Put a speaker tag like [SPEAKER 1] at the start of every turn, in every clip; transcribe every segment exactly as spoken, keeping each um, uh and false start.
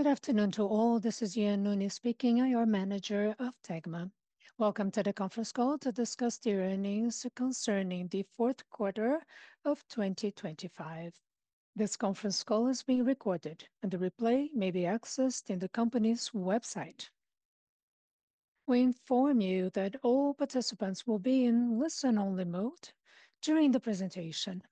[SPEAKER 1] Good afternoon to all. This is Ian Nunes speaking, your manager of Tegma. Welcome to the conference call to discuss the earnings concerning the fourth quarter of twenty twenty-five. This conference call is being recorded, and the replay may be accessed in the company's website. We inform you that all participants will be in listen-only mode during the presentation,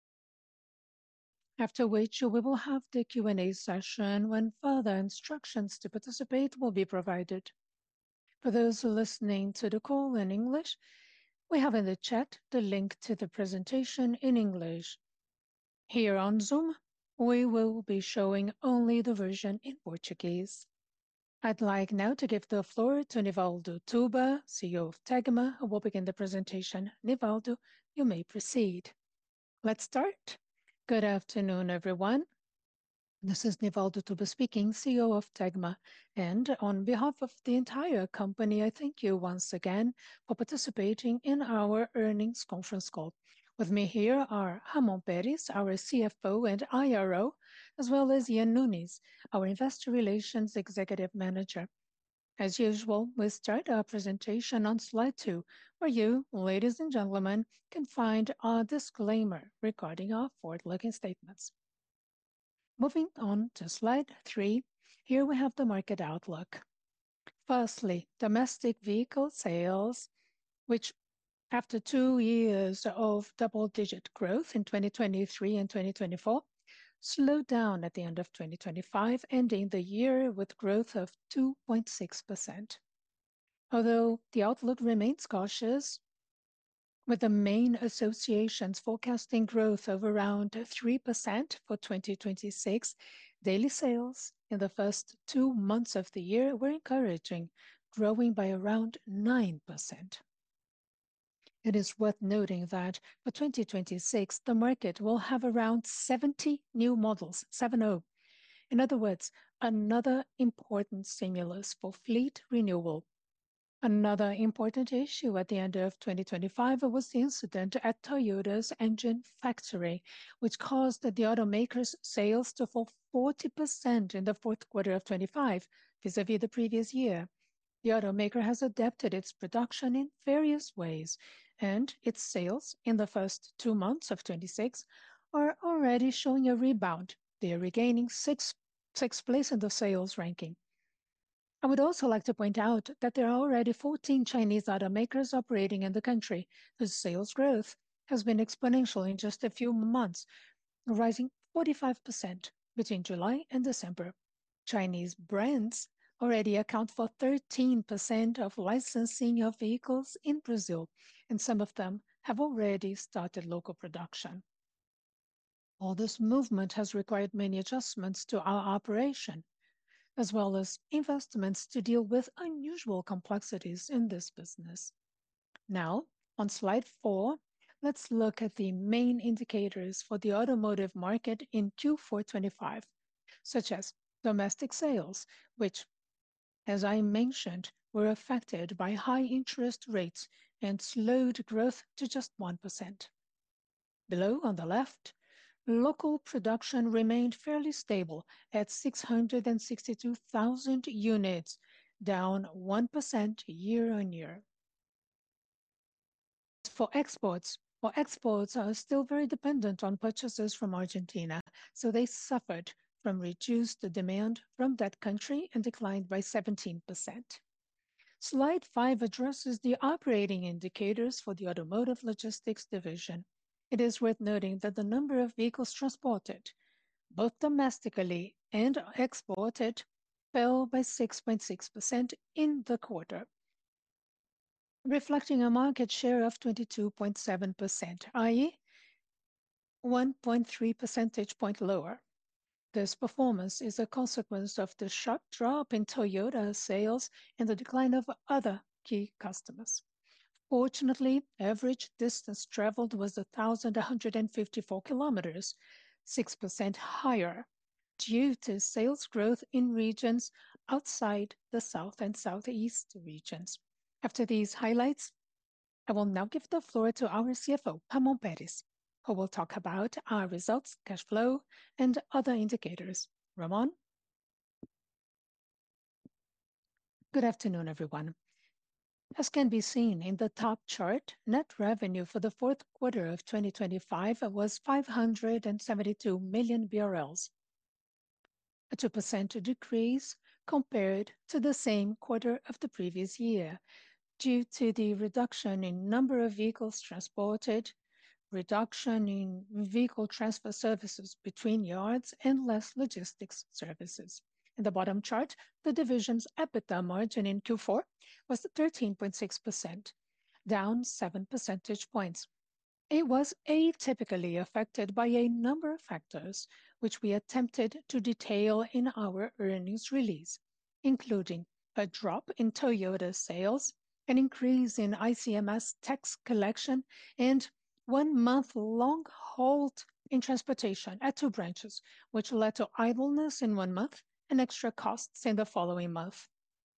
[SPEAKER 1] after which we will have the Q and A session when further instructions to participate will be provided. For those listening to the call in English, we have in the chat the link to the presentation in English. Here on Zoom, we will be showing only the version in Portuguese. I'd like now to give the floor to Nivaldo Tuba, C E O of Tegma, who will begin the presentation. Nivaldo, you may proceed. Let's start. Good afternoon, everyone. This is Nivaldo Tuba speaking, C E O of Tegma, and on behalf of the entire company, I thank you once again for participating in our earnings conference call. With me here are Ramon Perez, our C F O and I R O, as well as Ian Nunes, our Investor Relations Executive Manager. As usual, we start our presentation on slide two, where you, ladies and gentlemen, can find our disclaimer regarding our forward-looking statements. Moving on to slide three, here we have the market outlook. Firstly, domestic vehicle sales, which after two years of double-digit growth in twenty twenty-three and twenty twenty-four, slowed down at the end of twenty twenty-five, ending the year with growth of two point six percent. Although the outlook remains cautious, with the main associations forecasting growth of around three percent for twenty twenty-six, daily sales in the first two months of the year were encouraging, growing by around nine percent. It is worth noting that for twenty twenty-six, the market will have around seventy new models, seven oh. In other words, another important stimulus for fleet renewal. Another important issue at the end of twenty twenty-five was the incident at Toyota's engine factory, which caused the automaker's sales to fall forty percent in the fourth quarter of twenty-five, vis-a-vis the previous year. The automaker has adapted its production in various ways, and its sales in the first two months of twenty-six are already showing a rebound. They are regaining sixth, sixth place in the sales ranking. I would also like to point out that there are already fourteen Chinese automakers operating in the country, whose sales growth has been exponential in just a few months, rising forty-five percent between July and December. Chinese brands already account for thirteen percent of licensing of vehicles in Brazil, and some of them have already started local production. All this movement has required many adjustments to our operation, as well as investments to deal with unusual complexities in this business. Now, on slide four, let's look at the main indicators for the automotive market in Q four twenty-five, such as domestic sales, which, as I mentioned, were affected by high interest rates and slowed growth to just one percent. Below, on the left, local production remained fairly stable at six hundred sixty-two thousand units, down one percent year-on-year. For exports, well, exports are still very dependent on purchases from Argentina, so they suffered from reduced demand from that country and declined by seventeen percent. Slide five addresses the operating indicators for the Automotive Logistics division. It is worth noting that the number of vehicles transported, both domestically and exported, fell by six point six percent in the quarter, reflecting a market share of twenty-two point seven percent, that is one point three percentage point lower. This performance is a consequence of the sharp drop in Toyota sales and the decline of other key customers. Fortunately, average distance traveled was one thousand one hundred fifty-four kilometers, six percent higher, due to sales growth in regions outside the South and Southeast regions. After these highlights, I will now give the floor to our C F O, Ramon Perez, who will talk about our results, cash flow, and other indicators. Ramon? Good afternoon, everyone. As can be seen in the top chart, net revenue for the fourth quarter of twenty twenty-five was five hundred seventy-two million B R L, a two percent decrease compared to the same quarter of the previous year, due to the reduction in number of vehicles transported, reduction in vehicle transfer services between yards, and less logistics services. In the bottom chart, the division's EBITDA margin in Q four was thirteen point six percent, down seven percentage points. It was atypically affected by a number of factors, which we attempted to detail in our earnings release, including a drop in Toyota sales, an increase in I C M S tax collection, and one month-long halt in transportation at two branches, which led to idleness in one month and extra costs in the following month.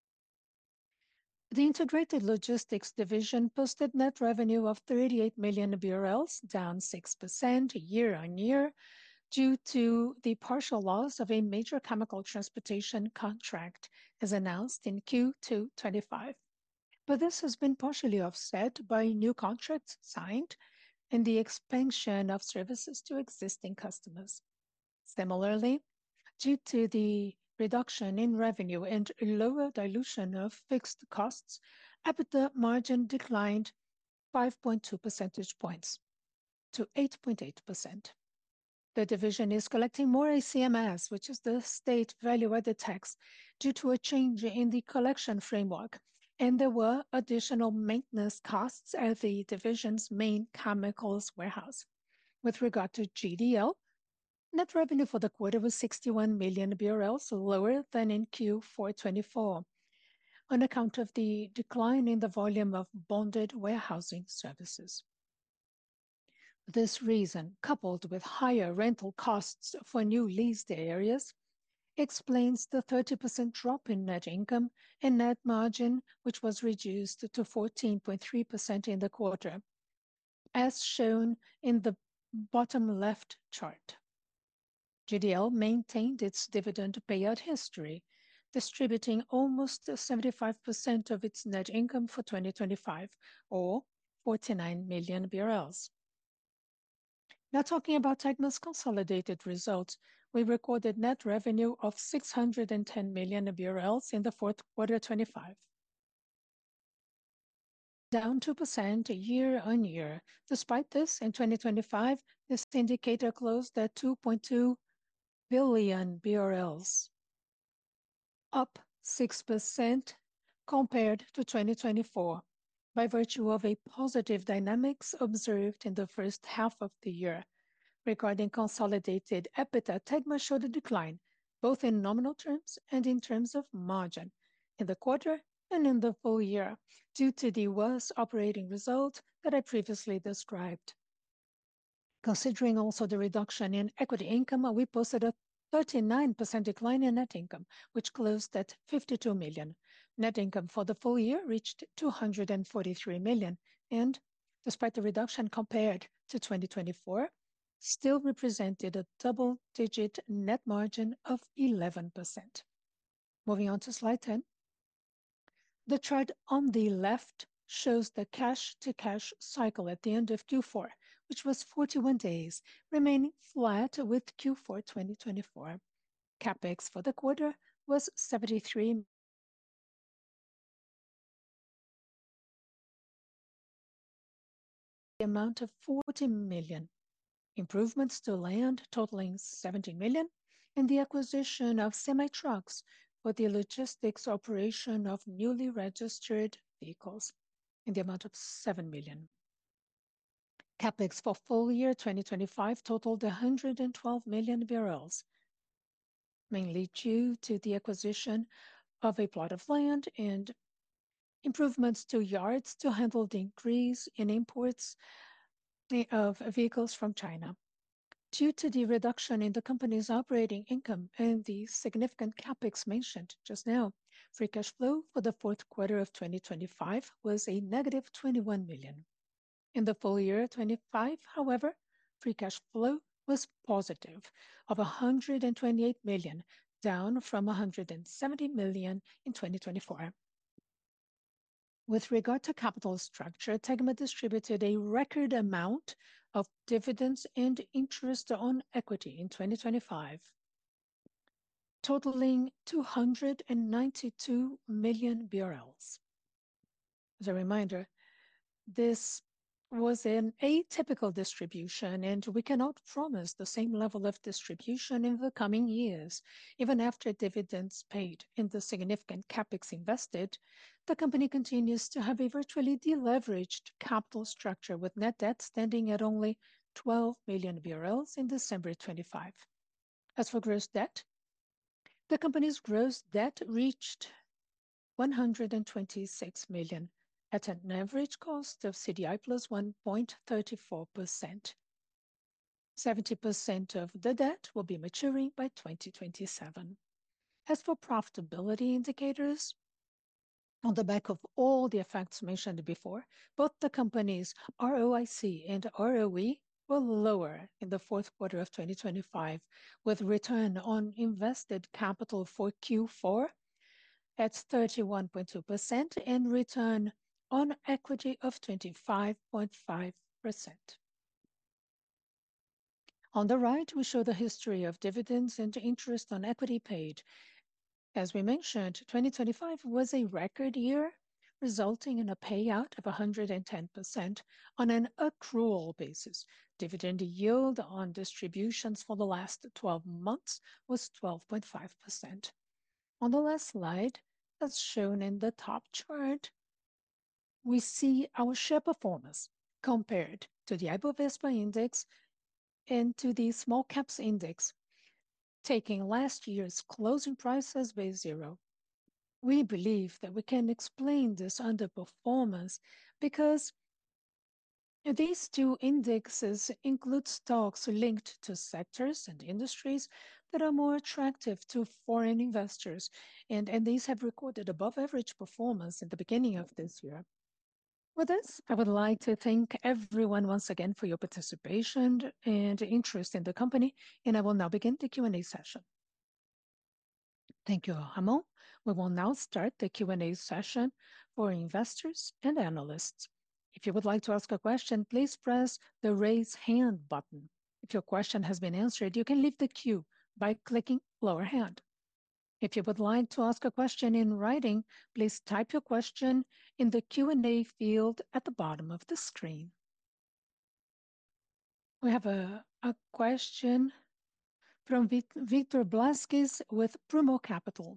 [SPEAKER 1] The Integrated Logistics division posted net revenue of thirty-eight million B R L, down six percent year-on-year, due to the partial loss of a major chemical transportation contract, as announced in Q two twenty-five. But this has been partially offset by new contracts signed and the expansion of services to existing customers. Similarly, due to the reduction in revenue and lower dilution of fixed costs, EBITDA margin declined five point two percentage points to eight point eight percent. The division is collecting more A C M S, which is the state value-added tax, due to a change in the collection framework, and there were additional maintenance costs at the division's main chemicals warehouse. With regard to G D L, net revenue for the quarter was sixty-one million B R L, so lower than in Q four twenty-four, on account of the decline in the volume of bonded warehousing services. This reason, coupled with higher rental costs for new leased areas, explains the thirty percent drop in net income and net margin, which was reduced to fourteen point three percent in the quarter, as shown in the bottom left chart. G D L maintained its dividend payout history, distributing almost seventy-five percent of its net income for twenty twenty-five, or forty-nine million B R L. Now, talking about Tegma's consolidated results, we recorded net revenue of six hundred ten million B R L in the fourth quarter twenty-five, down two percent year-on-year. Despite this, in twenty twenty-five, this indicator closed at two point two billion B R L, up six percent compared to twenty twenty-four, by virtue of a positive dynamics observed in the first half of the year. Regarding consolidated EBITDA, Tegma showed a decline, both in nominal terms and in terms of margin, in the quarter and in the full year, due to the worse operating result that I previously described. Considering also the reduction in equity income, we posted a thirty-nine percent decline in net income, which closed at fifty-two million. Net income for the full year reached two hundred forty-three million, and despite the reduction compared to twenty twenty-four, still represented a double-digit net margin of eleven percent. Moving on to slide ten. The chart on the left shows the cash-to-cash cycle at the end of Q four, which was forty-one days, remaining flat with Q four twenty twenty-four. CapEx for the quarter was seventy-three million. The amount of forty million. Improvements to land totaling seventeen million, and the acquisition of semi-trucks for the logistics operation of newly registered vehicles in the amount of seven million. CapEx for full year twenty twenty-five totaled one hundred twelve million B R L, mainly due to the acquisition of a plot of land and improvements to yards to handle the increase in imports of vehicles from China. Due to the reduction in the company's operating income and the significant CapEx mentioned just now, free cash flow for the fourth quarter of twenty twenty-five was a negative twenty-one million. In the full year twenty-five, however, free cash flow was positive of one hundred twenty-eight million, down from one hundred seventy million in twenty twenty-four. With regard to capital structure, Tegma distributed a record amount of dividends and interest on equity in twenty twenty-five, totaling two hundred ninety-two million B R Ls. As a reminder, this was an atypical distribution, and we cannot promise the same level of distribution in the coming years. Even after dividends paid and the significant CapEx invested, the company continues to have a virtually deleveraged capital structure, with net debt standing at only twelve million B R Ls in December twenty-five. As for gross debt, the company's gross debt reached one hundred twenty-six million at an average cost of C D I plus one point three four percent. seventy percent of the debt will be maturing by twenty twenty-seven. As for profitability indicators, on the back of all the effects mentioned before, both the company's R O I C and R O E were lower in the fourth quarter of twenty twenty-five, with return on invested capital for Q four at thirty-one point two percent and return on equity of twenty-five point five percent. On the right, we show the history of dividends and interest on equity paid. As we mentioned, twenty twenty-five was a record year, resulting in a payout of one hundred ten percent on an accrual basis. Dividend yield on distributions for the last twelve months was twelve point five percent. On the last slide, as shown in the top chart, we see our share performance compared to the Ibovespa index and to the small caps index, taking last year's closing price as base zero. We believe that we can explain this underperformance because these two indexes include stocks linked to sectors and industries that are more attractive to foreign investors, and, and these have recorded above average performance in the beginning of this year. With this, I would like to thank everyone once again for your participation and interest in the company, and I will now begin the Q and A session. Thank you, Ramon. We will now start the Q and A session for investors and analysts. If you would like to ask a question, please press the raise hand button. If your question has been answered, you can leave the queue by clicking lower hand. If you would like to ask a question in writing, please type your question in the Q and A field at the bottom of the screen. We have a, a question from Victor Blasquez with Prumo Capital.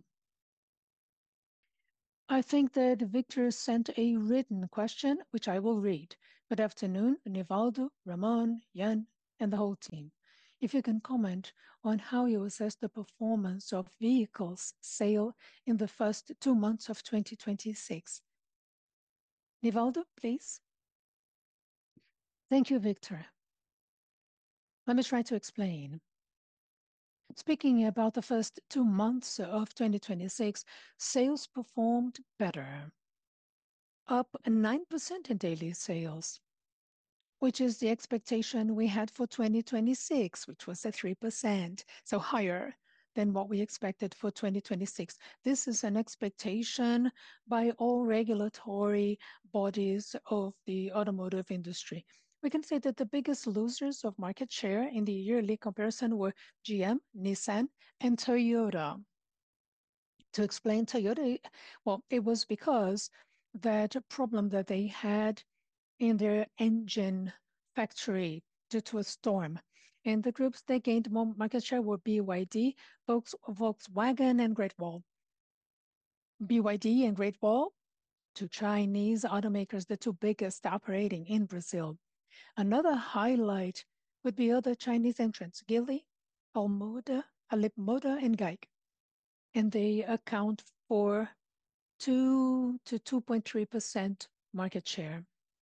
[SPEAKER 1] I think that Victor sent a written question, which I will read. Good afternoon, Nivaldo, Ramon, Jan, and the whole team. If you can comment on how you assess the performance of vehicles sale in the first two months of twenty twenty-six. Nivaldo, please. Thank you, Victor. Let me try to explain. Speaking about the first two months of twenty twenty-six, sales performed better, up nine percent in daily sales, which is the expectation we had for twenty twenty-six, which was at three percent, so higher than what we expected for twenty twenty-six. This is an expectation by all regulatory bodies of the automotive industry. We can say that the biggest losers of market share in the yearly comparison were G M, Nissan, and Toyota. To explain Toyota, well, it was because that problem that they had in their engine factory due to a storm. And the groups that gained more market share were B Y D, Volks, Volkswagen, and Great Wall. B Y D and Great Wall, two Chinese automakers, the two biggest operating in Brazil. Another highlight would be other Chinese entrants, Geely, Almoda, Leapmotor, and Geely. And they account for two to two point three percent market share.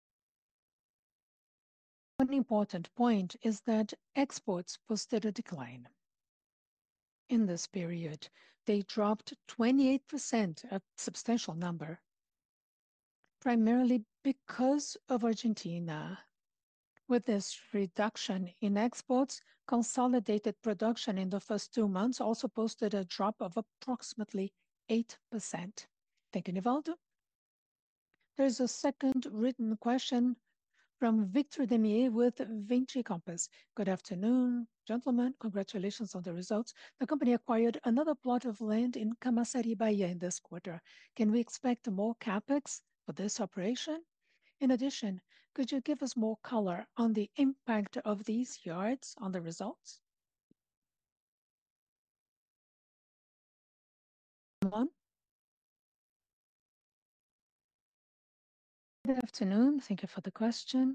[SPEAKER 1] One important point is that exports posted a decline. In this period, they dropped twenty-eight percent, a substantial number, primarily because of Argentina. With this reduction in exports, consolidated production in the first two months also posted a drop of approximately eight percent. Thank you, Nivaldo. There's a second written question from Victor Demier with Vinci Compass. Good afternoon, gentlemen. Congratulations on the results. The company acquired another plot of land in Camaçari, Bahia in this quarter. Can we expect more CapEx for this operation? In addition, could you give us more color on the impact of these yards on the results? Ramon? Good afternoon. Thank you for the question.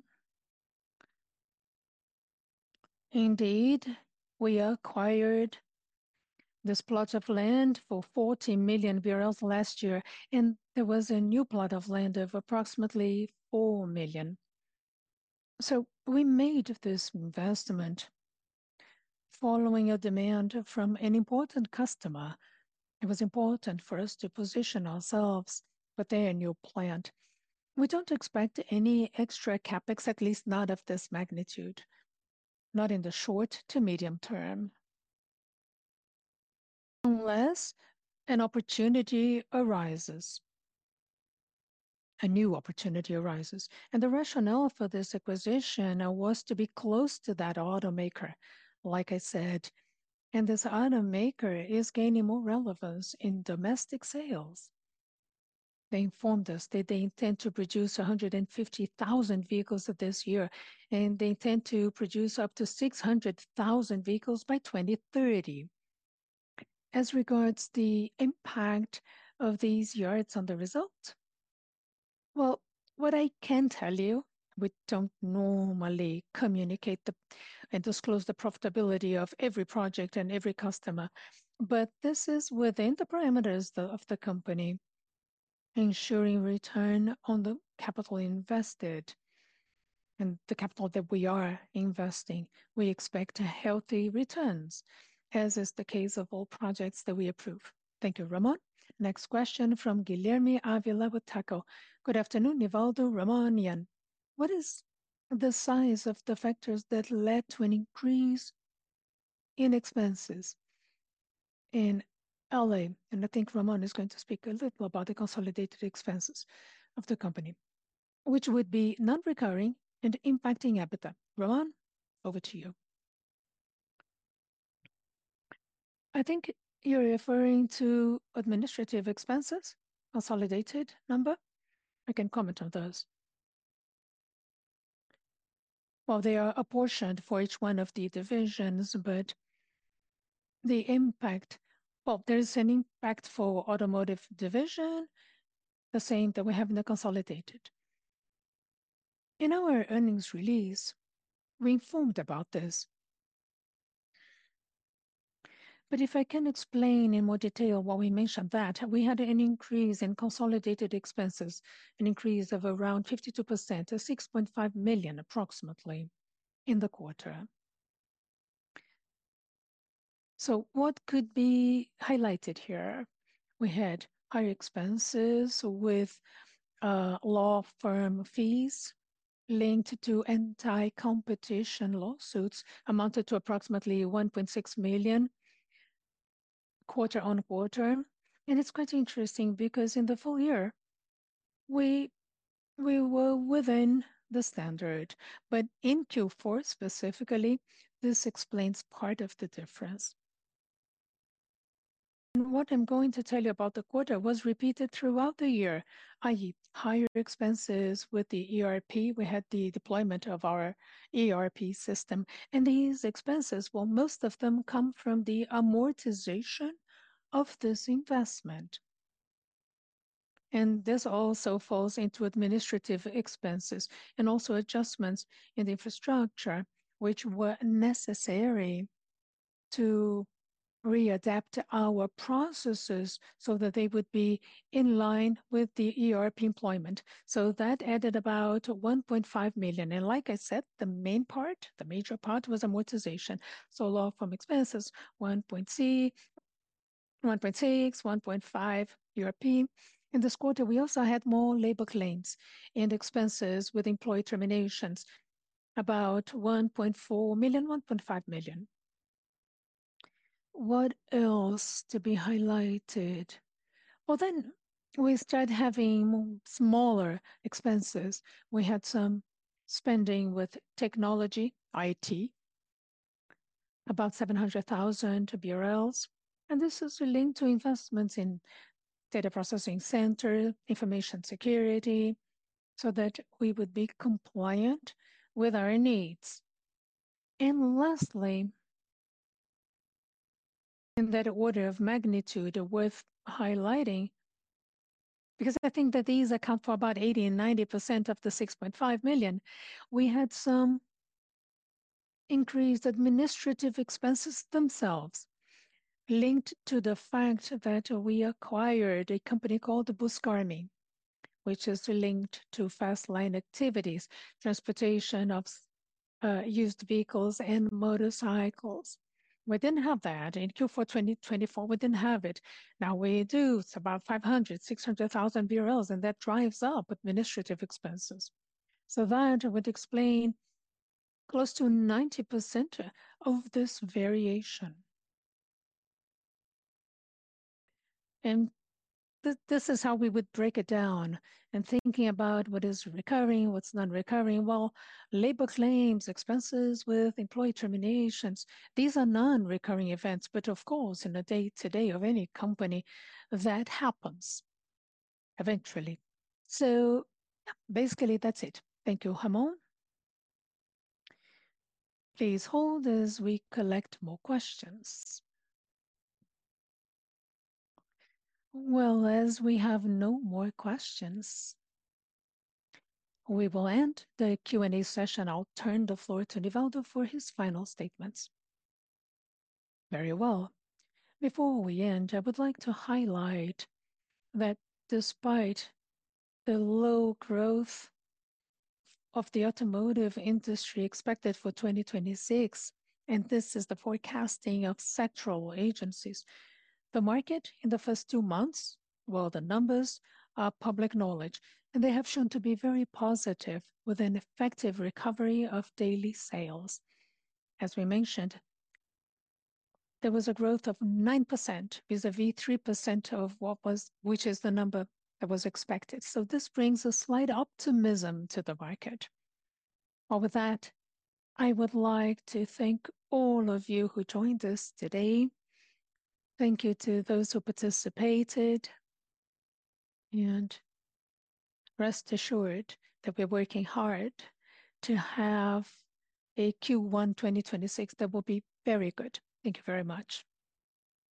[SPEAKER 1] Indeed, we acquired this plot of land for forty million B R L last year, and there was a new plot of land of approximately four million. So we made this investment following a demand from an important customer. It was important for us to position ourselves with their new plant. We don't expect any extra CapEx, at least not of this magnitude, not in the short to medium term, unless an opportunity arises, a new opportunity arises. And the rationale for this acquisition was to be close to that automaker, like I said, and this automaker is gaining more relevance in domestic sales. They informed us that they intend to produce one hundred fifty thousand vehicles this year, and they intend to produce up to six hundred thousand vehicles by twenty thirty. As regards the impact of these yards on the result, well, what I can tell you, we don't normally communicate the, and disclose the profitability of every project and every customer, but this is within the parameters the, of the company, ensuring return on the capital invested and the capital that we are investing. We expect healthy returns, as is the case of all projects that we approve. Thank you, Ramon. Next question from Guilherme Avila with Taco. Good afternoon, Nivaldo, Ramon, Ian. What is the size of the factors that led to an increase in expenses in L A? And I think Ramon is going to speak a little about the consolidated expenses of the company, which would be non-recurring and impacting EBITDA. Ramon, over to you. I think you're referring to administrative expenses, consolidated number. I can comment on those. Well, they are apportioned for each one of the divisions, but the impact, well, there's an impact for automotive division, the same that we have in the consolidated. In our earnings release, we informed about this. But if I can explain in more detail why we mentioned that, we had an increase in consolidated expenses, an increase of around fifty-two percent, to six point five million approximately in the quarter. So what could be highlighted here? We had higher expenses with uh, law firm fees linked to anti-competition lawsuits amounted to approximately one point six million quarter on quarter. And it's quite interesting because in the full year, we we were within the standard, but in Q four specifically, this explains part of the difference. And what I'm going to tell you about the quarter was repeated throughout the year, that is higher expenses with the E R P. We had the deployment of our E R P system, and these expenses, well, most of them come from the amortization of this investment. And this also falls into administrative expenses and also adjustments in the infrastructure, which were necessary to readapt our processes so that they would be in line with the E R P employment. So that added about one point five million. And like I said, the main part, the major part was amortization. So law firm expenses, one point six, one point six, one point five E R P. In this quarter, we also had more labor claims and expenses with employee terminations, about one point four million, one point five million. What else to be highlighted? Well, then we start having smaller expenses. We had some spending with technology, I T, about seven hundred thousand B R Ls. And this is linked to investments in data processing center, information security, so that we would be compliant with our needs. And lastly, in that order of magnitude worth highlighting, because I think that these account for about eighty and ninety percent of the six point five million, we had some increased administrative expenses themselves, linked to the fact that we acquired a company called Buscarmi, which is linked to fast line activities, transportation of uh, used vehicles and motorcycles. We didn't have that in Q four twenty twenty-four. We didn't have it. Now we do. It's about five hundred, six hundred thousand B R Ls, and that drives up administrative expenses. So that would explain close to ninety percent of this variation. And th this is how we would break it down and thinking about what is recurring, what's non-recurring. Well, labor claims, expenses with employee terminations, these are non-recurring events, but of course, in the day-to-day of any company, that happens eventually. So basically, that's it. Thank you, Ramon. Please hold as we collect more questions. Well, as we have no more questions, we will end the Q and A session. I'll turn the floor to Nivaldo for his final statements. Very well. Before we end, I would like to highlight that despite the low growth of the automotive industry expected for twenty twenty-six, and this is the forecasting of sectoral agencies, the market in the first two months, well, the numbers are public knowledge, and they have shown to be very positive with an effective recovery of daily sales. As we mentioned, there was a growth of nine percent vis-a-vis three percent of what was, which is the number that was expected. So this brings a slight optimism to the market. Well, with that, I would like to thank all of you who joined us today. Thank you to those who participated, and rest assured that we're working hard to have a Q one twenty twenty-six that will be very good. Thank you very much.